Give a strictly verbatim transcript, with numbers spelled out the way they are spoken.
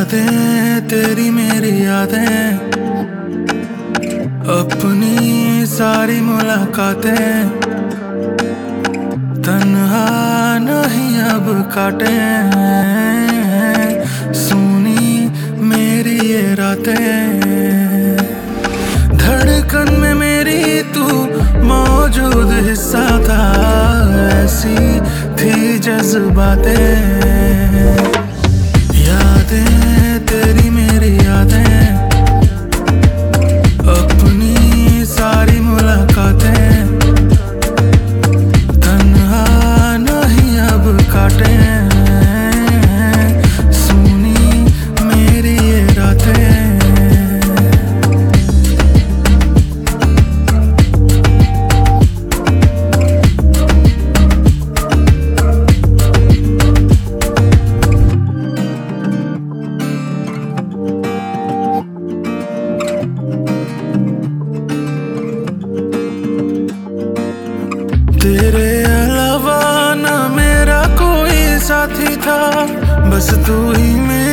यादें तेरी मेरी यादें, अपनी सारी मुलाकातें, तन्हा नहीं अब काटे। सुनी मेरी ये रातें, धड़कन में मेरी तू मौजूद हिस्सा था, ऐसी थी जज्बातें। यादें तेरी मेरी यादें, अपनी सारी मुलाकातें, तन्हा नहीं अब काटे। सुनी मेरी ये रातें, तेरे अलावा ना मेरा कोई साथी था, बस तू ही मेरा